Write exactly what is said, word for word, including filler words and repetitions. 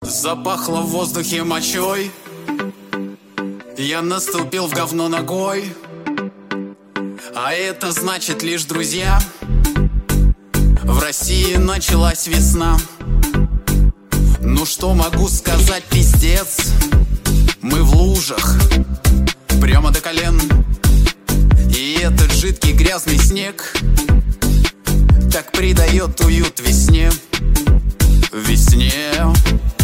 Запахло в воздухе мочой. Я наступил в говно ногой. А это значит лишь, друзья, в России началась весна. Ну что могу сказать, пиздец. Мы в лужах, прямо до колен. И этот жидкий грязный снег так придает уют весне. Весне.